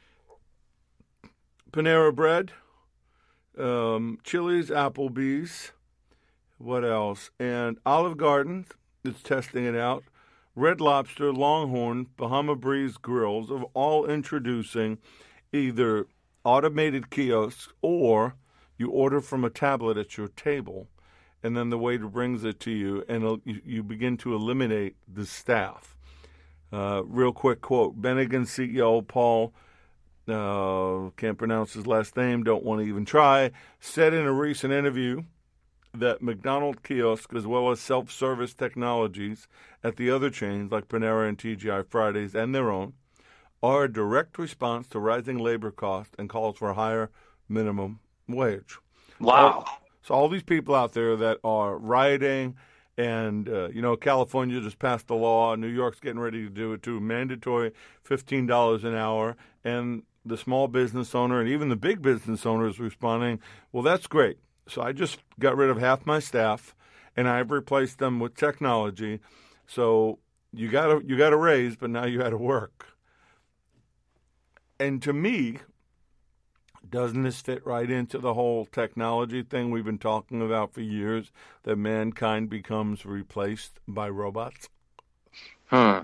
Panera Bread, um, Chili's, Applebee's, what else? And Olive Garden is testing it out. Red Lobster, Longhorn, Bahama Breeze Grills are all introducing either automated kiosks or you order from a tablet at your table, and then the waiter brings it to you, and you, you begin to eliminate the staff. Uh, real quick quote, Bennigan C E O Paul, uh, can't pronounce his last name, don't want to even try, said in a recent interview that McDonald's kiosks, as well as self-service technologies at the other chains like Panera and T G I Fridays and their own, are a direct response to rising labor costs and calls for a higher minimum wage. Wow. So, so all these people out there that are rioting, and, uh, you know, California just passed a law, New York's getting ready to do it too, mandatory fifteen dollars an hour, and the small business owner and even the big business owner is responding, well, that's great. So I just got rid of half my staff, and I've replaced them with technology. So you got to you got to raise, but now you got to work. And to me, doesn't this fit right into the whole technology thing we've been talking about for years, that mankind becomes replaced by robots? Hmm.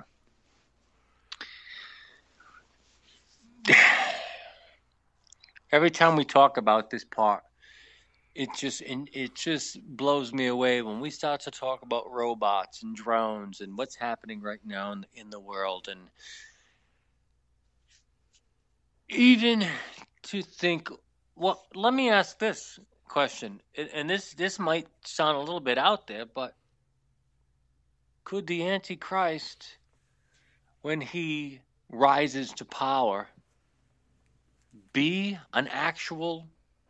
Every time we talk about this part, it just it just blows me away when we start to talk about robots and drones and what's happening right now in, in the world. And even to think, well, let me ask this question, and this this might sound a little bit out there, but could the Antichrist, when he rises to power, be an actual,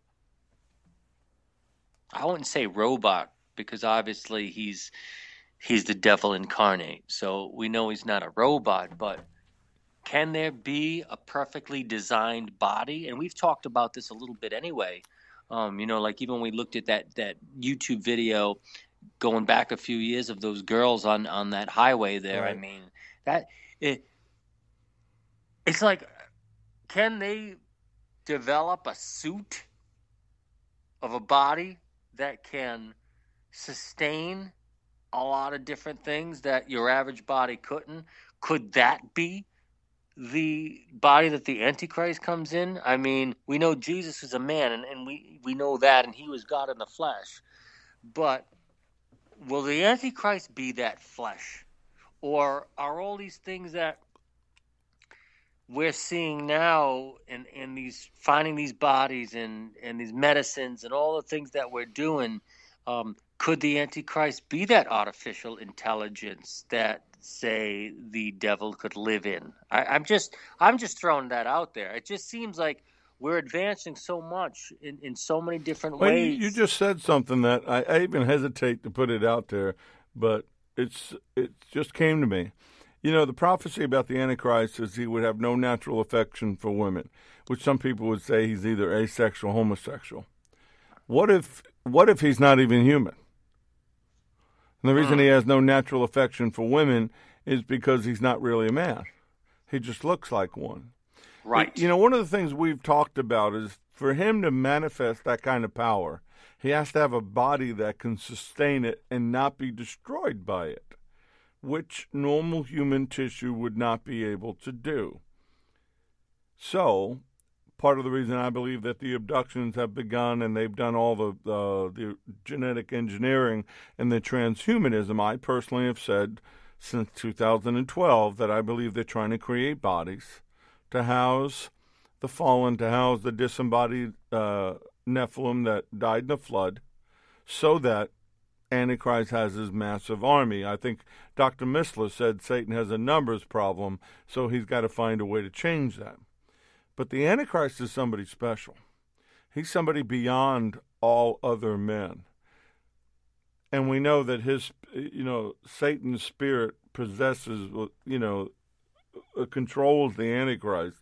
I wouldn't say robot, because obviously he's he's the devil incarnate, so we know he's not a robot, but can there be a perfectly designed body? And we've talked about this a little bit anyway. Um, you know, like even when we looked at that that YouTube video going back a few years of those girls on, on that highway there, right. I mean, that it it's like, can they develop a suit of a body that can sustain a lot of different things that your average body couldn't? Could that be the body that the Antichrist comes in? I mean, we know Jesus is a man, and, and we, we know that, and he was God in the flesh. But will the Antichrist be that flesh? Or are all these things that we're seeing now in, in these, finding these bodies and, and these medicines and all the things that we're doing, um, could the Antichrist be that artificial intelligence that, say, the devil could live in? I, I'm just I'm just throwing that out there. It just seems like we're advancing so much in, in so many different well, ways. You, you just said something that I, I even hesitate to put it out there, but it's it just came to me. You know, the prophecy about the Antichrist is he would have no natural affection for women, which some people would say he's either asexual, homosexual. What if what if he's not even human? And the reason he has no natural affection for women is because he's not really a man. He just looks like one. Right. You know, one of the things we've talked about is for him to manifest that kind of power, he has to have a body that can sustain it and not be destroyed by it, which normal human tissue would not be able to do. So, part of the reason I believe that the abductions have begun and they've done all the uh, the genetic engineering and the transhumanism, I personally have said since two thousand twelve that I believe they're trying to create bodies to house the fallen, to house the disembodied uh, Nephilim that died in the flood, so that Antichrist has his massive army. I think Doctor Missler said Satan has a numbers problem, so he's got to find a way to change that. But the Antichrist is somebody special. He's somebody beyond all other men. And we know that his, you know, Satan's spirit possesses, you know, controls the Antichrist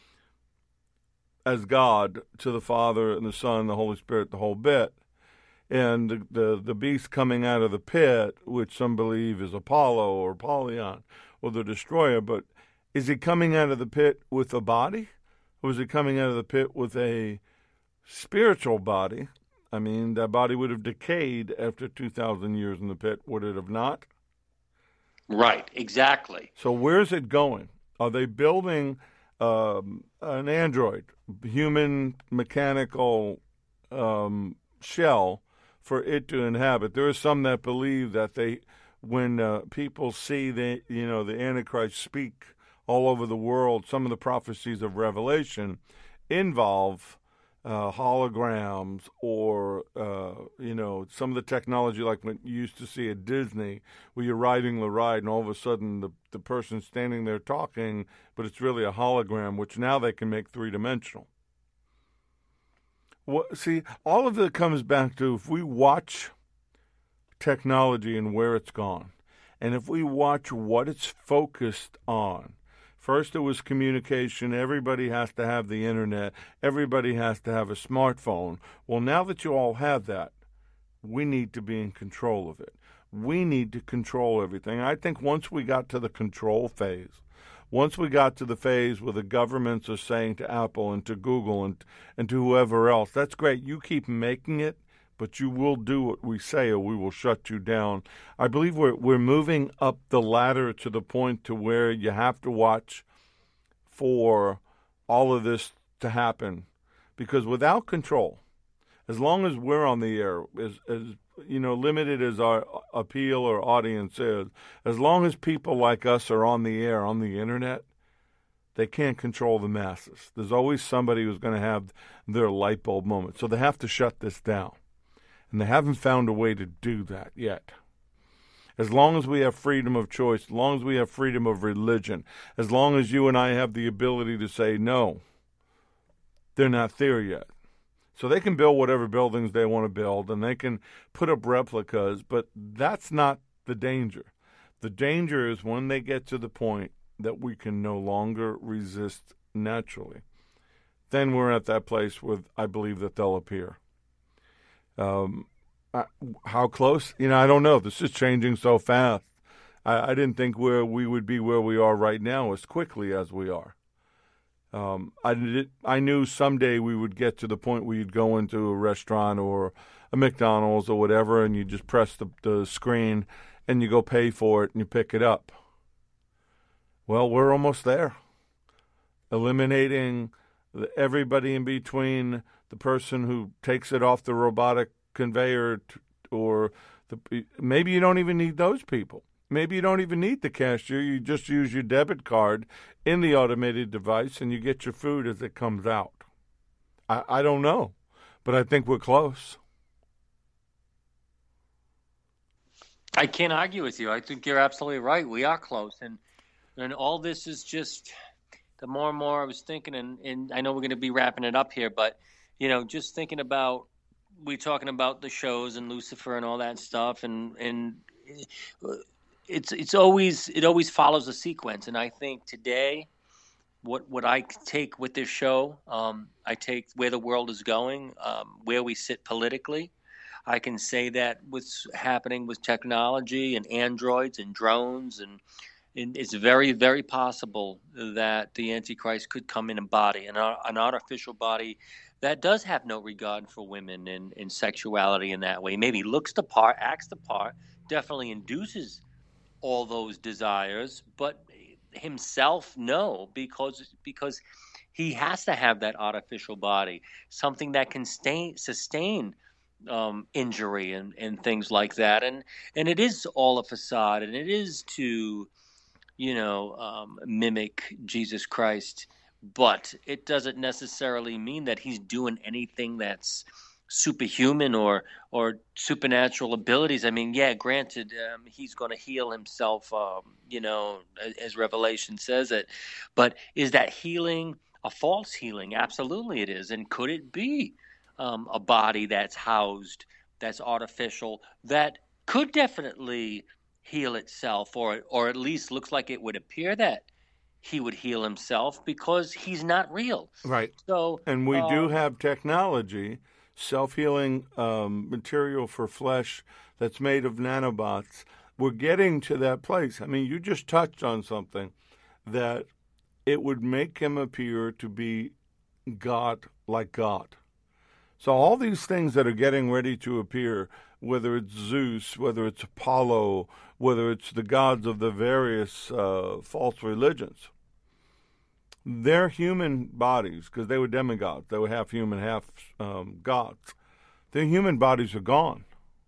as God to the Father and the Son and the Holy Spirit, the whole bit. And the, the, the beast coming out of the pit, which some believe is Apollo or Apollyon or the destroyer, but is he coming out of the pit with a body? Or is he coming out of the pit with a spiritual body? I mean, that body would have decayed after two thousand years in the pit, would it have not? Right, exactly. So where's it going? Are they building um, an android, human mechanical um, shell for it to inhabit? There are some that believe that they, when uh, people see the, you know, the Antichrist speak all over the world, some of the prophecies of Revelation involve uh, holograms or, uh, you know, some of the technology like what you used to see at Disney, where you're riding the ride and all of a sudden the, the person's standing there talking, but it's really a hologram, which now they can make three-dimensional. Well, see, all of it comes back to if we watch technology and where it's gone, and if we watch what it's focused on. First, it was communication. Everybody has to have the internet. Everybody has to have a smartphone. Well, now that you all have that, we need to be in control of it. We need to control everything. I think once we got to the control phase, once we got to the phase where the governments are saying to Apple and to Google and, and to whoever else, that's great. You keep making it, but you will do what we say or we will shut you down. I believe we're we're moving up the ladder to the point to where you have to watch for all of this to happen. Because without control, as long as we're on the air, as, as you know, limited as our appeal or audience is, as long as people like us are on the air, on the internet, they can't control the masses. There's always somebody who's going to have their light bulb moment. So they have to shut this down. And they haven't found a way to do that yet. As long as we have freedom of choice, as long as we have freedom of religion, as long as you and I have the ability to say, no, they're not there yet. So they can build whatever buildings they want to build, and they can put up replicas, but that's not the danger. The danger is when they get to the point that we can no longer resist naturally. Then we're at that place where I believe that they'll appear. Um, I, how close? You know, I don't know. This is changing so fast. I, I didn't think where we would be where we are right now as quickly as we are. Um, I did, I knew someday we would get to the point where you'd go into a restaurant or a McDonald's or whatever, and you just press the, the screen and you go pay for it and you pick it up. Well, we're almost there. Eliminating the, everybody in between the person who takes it off the robotic conveyor t- or the, maybe you don't even need those people. Maybe you don't even need the cashier. You just use your debit card in the automated device and you get your food as it comes out. I, I don't know, but I think we're close. I can't argue with you. I think you're absolutely right. We are close. And and all this is just, the more and more I was thinking, and, and I know we're going to be wrapping it up here, but, you know, just thinking about, we're talking about the shows and Lucifer and all that stuff, and and it's it's always it always follows a sequence. And I think today, what what I take with this show, um, I take where the world is going, um, where we sit politically. I can say that what's happening with technology and androids and drones, and, and it's very, very possible that the Antichrist could come in a body, an, an artificial body that does have no regard for women and, and sexuality in that way. Maybe looks the part, acts the part, definitely induces all those desires, but himself, no, because because he has to have that artificial body, something that can stay, sustain um, injury and, and things like that. And and it is all a facade, and it is to, you know, um, mimic Jesus Christ. But it doesn't necessarily mean that he's doing anything that's superhuman or or supernatural abilities. I mean, yeah, granted, um, he's going to heal himself, um, you know, as, as Revelation says it. But is that healing a false healing? Absolutely it is. And could it be um, a body that's housed, that's artificial, that could definitely heal itself, or or at least looks like it would appear that he would heal himself because he's not real. Right. So, and we uh, do have technology, self-healing um, material for flesh that's made of nanobots. We're getting to that place. I mean, you just touched on something that it would make him appear to be God like God. So all these things that are getting ready to appear, whether it's Zeus, whether it's Apollo, whether it's the gods of the various uh, false religions, they're human bodies, because they were demigods. They were half human, half um, gods. Their human bodies are gone.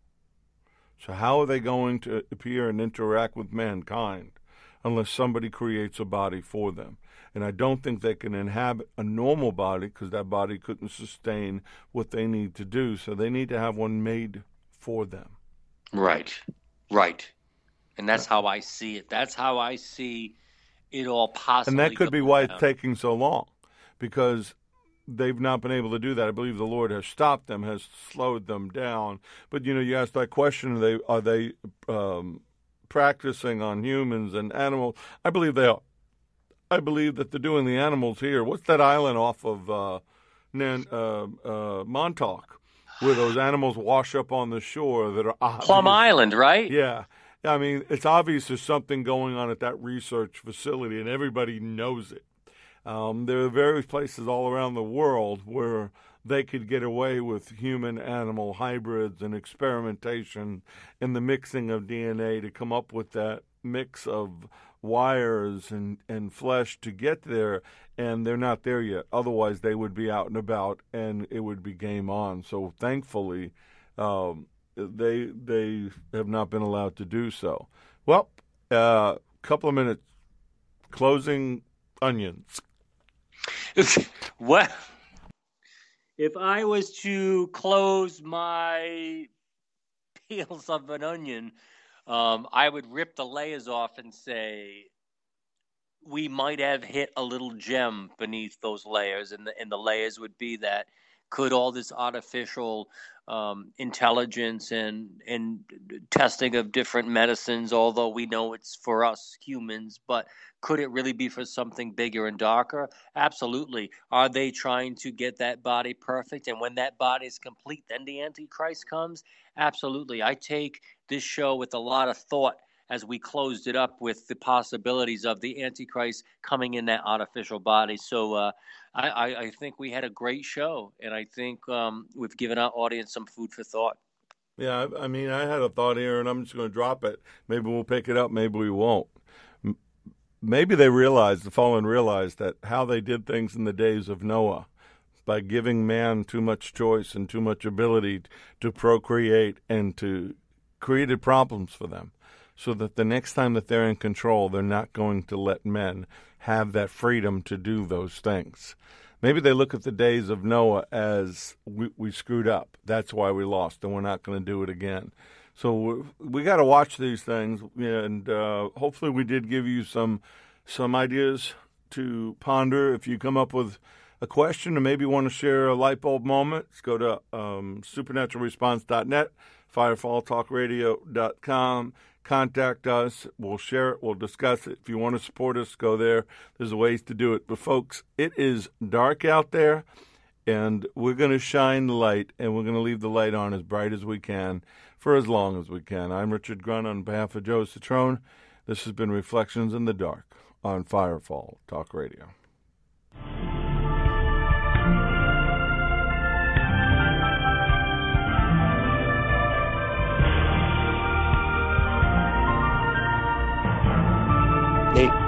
So how are they going to appear and interact with mankind unless somebody creates a body for them? And I don't think they can inhabit a normal body, because that body couldn't sustain what they need to do. So they need to have one made for them. Right, right. And that's how I see it. That's how I see it all possibly. And that could be why down. it's taking so long, because they've not been able to do that. I believe the Lord has stopped them, has slowed them down. But, you know, you asked that question, are they, are they um, practicing on humans and animals? I believe they are. I believe that they're doing the animals here. What's that island off of uh, Nan, uh, uh, Montauk, where those animals wash up on the shore that are obvious? Plum Island, right? Yeah. I mean, it's obvious there's something going on at that research facility, and everybody knows it. Um, there are various places all around the world where they could get away with human-animal hybrids and experimentation and the mixing of D N A to come up with that mix of wires and, and flesh to get there, and they're not there yet. Otherwise, they would be out and about, and it would be game on. So thankfully, um, they they have not been allowed to do so. Well, a uh, couple of minutes. Closing onions. Well, if I was to close my peels of an onion, um, I would rip the layers off and say we might have hit a little gem beneath those layers, and the, and the layers would be that could all this artificial um, intelligence and and testing of different medicines, although we know it's for us humans, but could it really be for something bigger and darker? Absolutely. Are they trying to get that body perfect? And when that body is complete, then the Antichrist comes? Absolutely. I take this show with a lot of thought as we closed it up with the possibilities of the Antichrist coming in that artificial body. So uh, I, I, I think we had a great show, and I think um, we've given our audience some food for thought. Yeah, I mean, I had a thought here, and I'm just going to drop it. Maybe we'll pick it up, maybe we won't. Maybe they realized, the fallen realized, that how they did things in the days of Noah, by giving man too much choice and too much ability to procreate and to created problems for them, so that the next time that they're in control, they're not going to let men have that freedom to do those things. Maybe they look at the days of Noah as we, we screwed up. That's why we lost, and we're not going to do it again. So we, we got to watch these things, and uh, hopefully we did give you some some ideas to ponder. If you come up with a question or maybe want to share a light bulb moment, go to um, supernatural response dot net, firefall talk radio dot com. Contact us. We'll share it. We'll discuss it. If you want to support us, go there. There's ways to do it. But, folks, it is dark out there, and we're going to shine the light, and we're going to leave the light on as bright as we can for as long as we can. I'm Richard Grun on behalf of Joe Citrone. This has been Reflections in the Dark on Firefall Talk Radio. Hey.